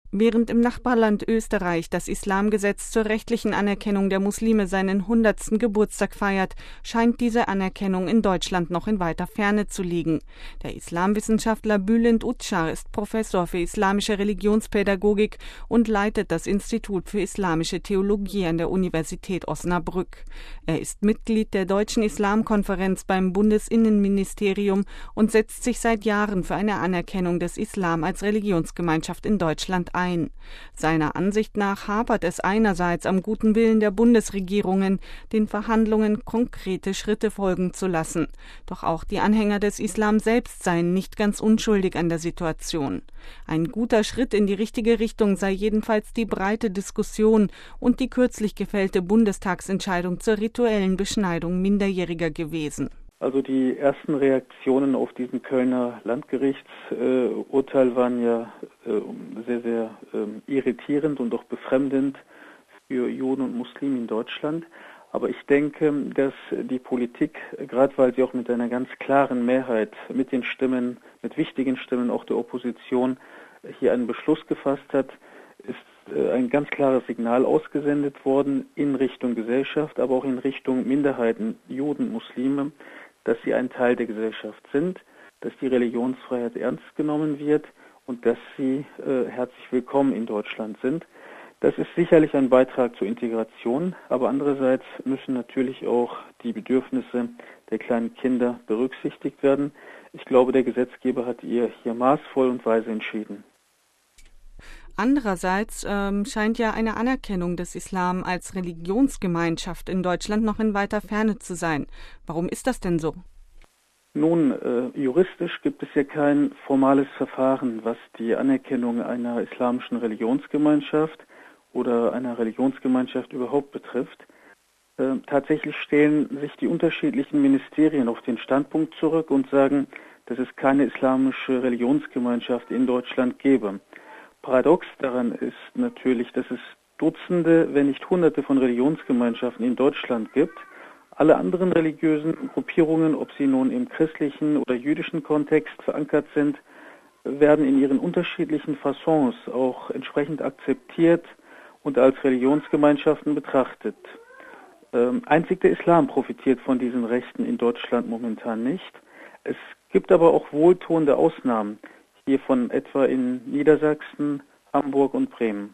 Während im Nachbarland Österreich das Islamgesetz zur rechtlichen Anerkennung der Muslime seinen 100. Geburtstag feiert, scheint diese Anerkennung in Deutschland noch in weiter Ferne zu liegen. Der Islamwissenschaftler Bülent Uçar ist Professor für islamische Religionspädagogik und leitet das Institut für islamische Theologie an der Universität Osnabrück. Er ist Mitglied der Deutschen Islamkonferenz beim Bundesinnenministerium und setzt sich seit Jahren für eine Anerkennung des Islam als Religionsgemeinschaft in Deutschland ein. Seiner Ansicht nach hapert es einerseits am guten Willen der Bundesregierungen, den Verhandlungen konkrete Schritte folgen zu lassen. Doch auch die Anhänger des Islam selbst seien nicht ganz unschuldig an der Situation. Ein guter Schritt in die richtige Richtung sei jedenfalls die breite Diskussion und die kürzlich gefällte Bundestagsentscheidung zur rituellen Beschneidung Minderjähriger gewesen. Also die ersten Reaktionen auf diesen Kölner Landgerichtsurteil waren ja sehr, sehr irritierend und auch befremdend für Juden und Muslime in Deutschland. Aber ich denke, dass die Politik, gerade weil sie auch mit einer ganz klaren Mehrheit, mit den Stimmen, mit wichtigen Stimmen auch der Opposition hier einen Beschluss gefasst hat, ist ein ganz klares Signal ausgesendet worden in Richtung Gesellschaft, aber auch in Richtung Minderheiten, Juden, Muslime, dass sie ein Teil der Gesellschaft sind, dass die Religionsfreiheit ernst genommen wird und dass sie herzlich willkommen in Deutschland sind. Das ist sicherlich ein Beitrag zur Integration, aber andererseits müssen natürlich auch die Bedürfnisse der kleinen Kinder berücksichtigt werden. Ich glaube, der Gesetzgeber hat hier maßvoll und weise entschieden. Andererseits scheint ja eine Anerkennung des Islam als Religionsgemeinschaft in Deutschland noch in weiter Ferne zu sein. Warum ist das denn so? Nun, juristisch gibt es ja kein formales Verfahren, was die Anerkennung einer islamischen Religionsgemeinschaft oder einer Religionsgemeinschaft überhaupt betrifft. Tatsächlich stellen sich die unterschiedlichen Ministerien auf den Standpunkt zurück und sagen, dass es keine islamische Religionsgemeinschaft in Deutschland gäbe. Paradox daran ist natürlich, dass es Dutzende, wenn nicht Hunderte von Religionsgemeinschaften in Deutschland gibt. Alle anderen religiösen Gruppierungen, ob sie nun im christlichen oder jüdischen Kontext verankert sind, werden in ihren unterschiedlichen Façons auch entsprechend akzeptiert und als Religionsgemeinschaften betrachtet. Einzig der Islam profitiert von diesen Rechten in Deutschland momentan nicht. Es gibt aber auch wohltuende Ausnahmen, hiervon etwa in Niedersachsen, Hamburg und Bremen.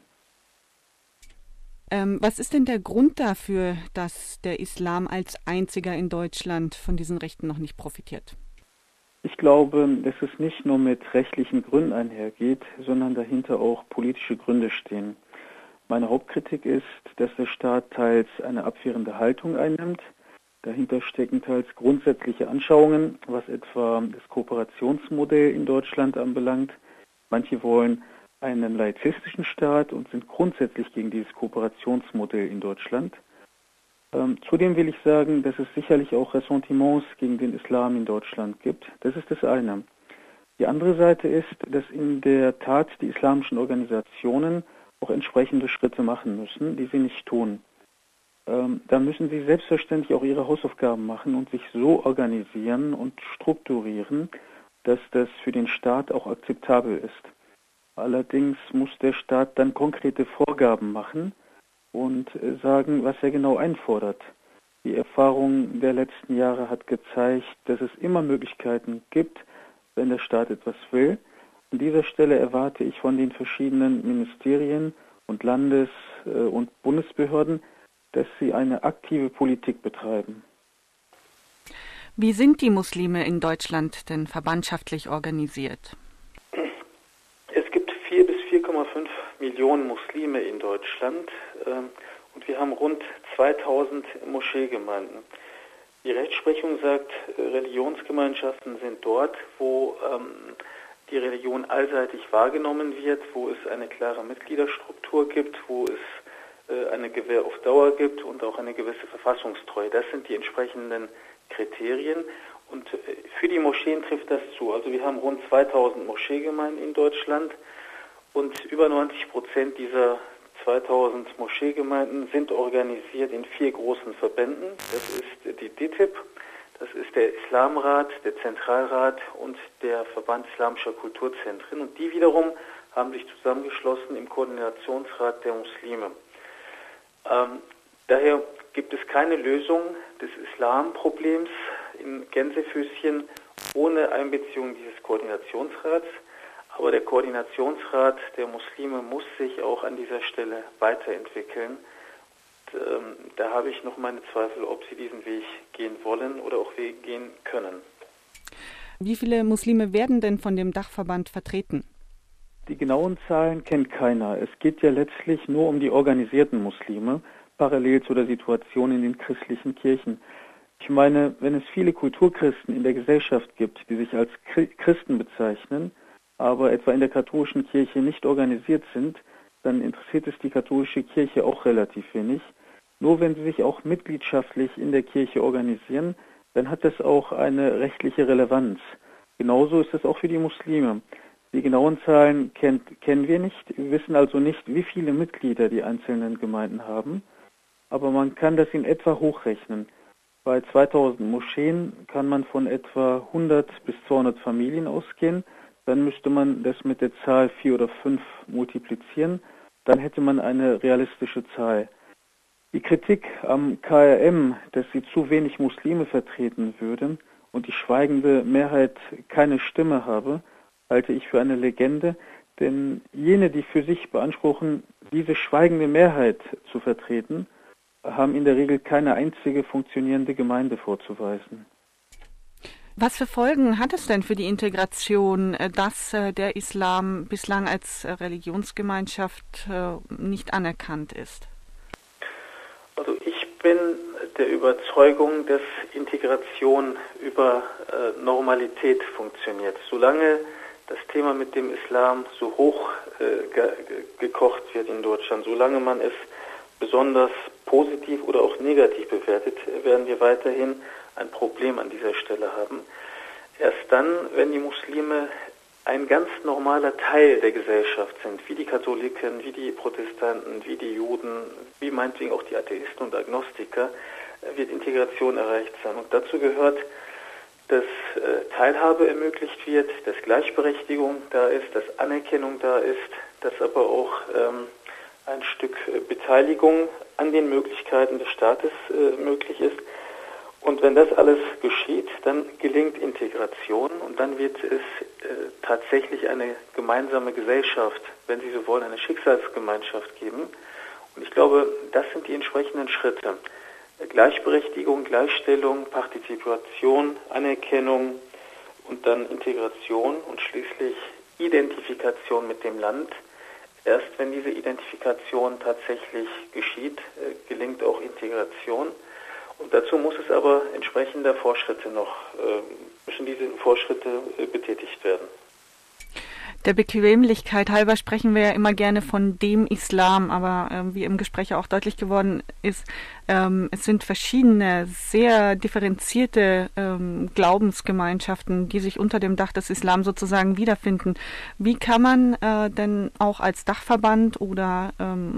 Was ist denn der Grund dafür, dass der Islam als einziger in Deutschland von diesen Rechten noch nicht profitiert? Ich glaube, dass es nicht nur mit rechtlichen Gründen einhergeht, sondern dahinter auch politische Gründe stehen. Meine Hauptkritik ist, dass der Staat teils eine abwehrende Haltung einnimmt. Dahinter stecken teils grundsätzliche Anschauungen, was etwa das Kooperationsmodell in Deutschland anbelangt. Manche wollen einen laizistischen Staat und sind grundsätzlich gegen dieses Kooperationsmodell in Deutschland. Zudem will ich sagen, dass es sicherlich auch Ressentiments gegen den Islam in Deutschland gibt. Das ist das eine. Die andere Seite ist, dass in der Tat die islamischen Organisationen auch entsprechende Schritte machen müssen, die sie nicht tun. Da müssen sie selbstverständlich auch ihre Hausaufgaben machen und sich so organisieren und strukturieren, dass das für den Staat auch akzeptabel ist. Allerdings muss der Staat dann konkrete Vorgaben machen und sagen, was er genau einfordert. Die Erfahrung der letzten Jahre hat gezeigt, dass es immer Möglichkeiten gibt, wenn der Staat etwas will. An dieser Stelle erwarte ich von den verschiedenen Ministerien und Landes- und Bundesbehörden, dass sie eine aktive Politik betreiben. Wie sind die Muslime in Deutschland denn verbandschaftlich organisiert? Es gibt 4 bis 4,5 Millionen Muslime in Deutschland und wir haben rund 2000 Moscheegemeinden. Die Rechtsprechung sagt, Religionsgemeinschaften sind dort, wo die Religion allseitig wahrgenommen wird, wo es eine klare Mitgliederstruktur gibt, wo es eine Gewähr auf Dauer gibt und auch eine gewisse Verfassungstreue. Das sind die entsprechenden Kriterien und für die Moscheen trifft das zu. Also wir haben rund 2000 Moscheegemeinden in Deutschland und über 90% dieser 2000 Moscheegemeinden sind organisiert in 4 großen Verbänden. Das ist die DITIB, das ist der Islamrat, der Zentralrat und der Verband Islamischer Kulturzentren. Und die wiederum haben sich zusammengeschlossen im Koordinationsrat der Muslime. Daher gibt es keine Lösung des Islamproblems in Gänsefüßchen ohne Einbeziehung dieses Koordinationsrats. Aber der Koordinationsrat der Muslime muss sich auch an dieser Stelle weiterentwickeln. Da habe ich noch meine Zweifel, ob sie diesen Weg gehen wollen oder auch gehen können. Wie viele Muslime werden denn von dem Dachverband vertreten? Die genauen Zahlen kennt keiner. Es geht ja letztlich nur um die organisierten Muslime, parallel zu der Situation in den christlichen Kirchen. Ich meine, wenn es viele Kulturchristen in der Gesellschaft gibt, die sich als Christen bezeichnen, aber etwa in der katholischen Kirche nicht organisiert sind, dann interessiert es die katholische Kirche auch relativ wenig. Nur wenn sie sich auch mitgliedschaftlich in der Kirche organisieren, dann hat das auch eine rechtliche Relevanz. Genauso ist es auch für die Muslime. Die genauen Zahlen kennen wir nicht. Wir wissen also nicht, wie viele Mitglieder die einzelnen Gemeinden haben. Aber man kann das in etwa hochrechnen. Bei 2000 Moscheen kann man von etwa 100 bis 200 Familien ausgehen. Dann müsste man das mit der Zahl 4 oder 5 multiplizieren. Dann hätte man eine realistische Zahl. Die Kritik am KRM, dass sie zu wenig Muslime vertreten würden und die schweigende Mehrheit keine Stimme habe, halte ich für eine Legende, denn jene, die für sich beanspruchen, diese schweigende Mehrheit zu vertreten, haben in der Regel keine einzige funktionierende Gemeinde vorzuweisen. Was für Folgen hat es denn für die Integration, dass der Islam bislang als Religionsgemeinschaft nicht anerkannt ist? Also ich bin der Überzeugung, dass Integration über Normalität funktioniert. Solange das Thema mit dem Islam so hoch gekocht wird in Deutschland, solange man es besonders positiv oder auch negativ bewertet, werden wir weiterhin ein Problem an dieser Stelle haben. Erst dann, wenn die Muslime ein ganz normaler Teil der Gesellschaft sind, wie die Katholiken, wie die Protestanten, wie die Juden, wie meinetwegen auch die Atheisten und Agnostiker, wird Integration erreicht sein. Und dazu gehört, dass Teilhabe ermöglicht wird, dass Gleichberechtigung da ist, dass Anerkennung da ist, dass aber auch ein Stück Beteiligung an den Möglichkeiten des Staates möglich ist. Und wenn das alles geschieht, dann gelingt Integration und dann wird es tatsächlich eine gemeinsame Gesellschaft, wenn Sie so wollen, eine Schicksalsgemeinschaft geben. Und ich glaube, das sind die entsprechenden Schritte. Gleichberechtigung, Gleichstellung, Partizipation, Anerkennung und dann Integration und schließlich Identifikation mit dem Land. Erst wenn diese Identifikation tatsächlich geschieht, gelingt auch Integration. Und dazu muss es aber entsprechender Fortschritte müssen diese Fortschritte betätigt werden. Der Bequemlichkeit halber sprechen wir ja immer gerne von dem Islam, aber wie im Gespräch auch deutlich geworden ist, es sind verschiedene, sehr differenzierte Glaubensgemeinschaften, die sich unter dem Dach des Islam sozusagen wiederfinden. Wie kann man denn auch als Dachverband oder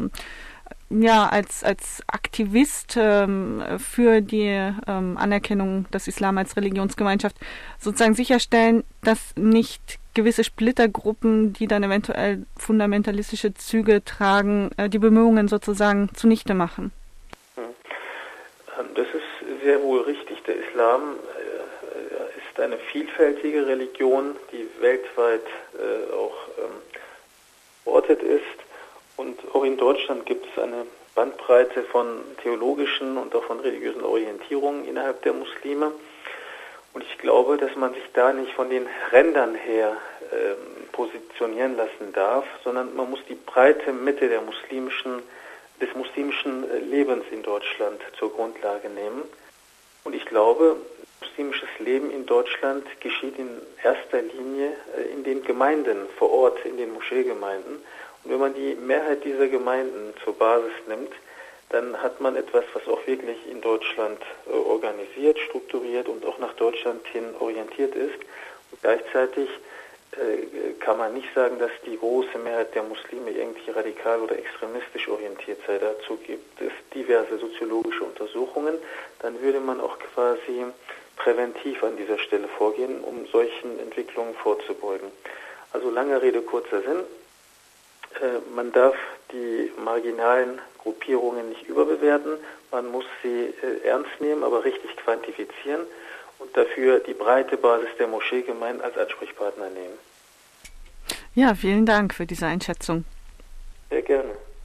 als Aktivist für die Anerkennung des Islam als Religionsgemeinschaft sozusagen sicherstellen, dass nicht gewisse Splittergruppen, die dann eventuell fundamentalistische Züge tragen, die Bemühungen sozusagen zunichte machen? Das ist sehr wohl richtig. Der Islam ist eine vielfältige Religion, die weltweit auch verortet ist. Und auch in Deutschland gibt es eine Bandbreite von theologischen und auch von religiösen Orientierungen innerhalb der Muslime. Und ich glaube, dass man sich da nicht von den Rändern her positionieren lassen darf, sondern man muss die breite Mitte des muslimischen Lebens in Deutschland zur Grundlage nehmen. Und ich glaube, muslimisches Leben in Deutschland geschieht in erster Linie in den Gemeinden vor Ort, in den Moscheegemeinden. Und wenn man die Mehrheit dieser Gemeinden zur Basis nimmt, dann hat man etwas, was auch wirklich in Deutschland organisiert, strukturiert und auch nach Deutschland hin orientiert ist. Und gleichzeitig kann man nicht sagen, dass die große Mehrheit der Muslime irgendwie radikal oder extremistisch orientiert sei. Dazu gibt es diverse soziologische Untersuchungen. Dann würde man auch quasi präventiv an dieser Stelle vorgehen, um solchen Entwicklungen vorzubeugen. Also lange Rede, kurzer Sinn. Man darf die marginalen Gruppierungen nicht überbewerten. Man muss sie ernst nehmen, aber richtig quantifizieren und dafür die breite Basis der Moscheegemeinden als Ansprechpartner nehmen. Ja, vielen Dank für diese Einschätzung.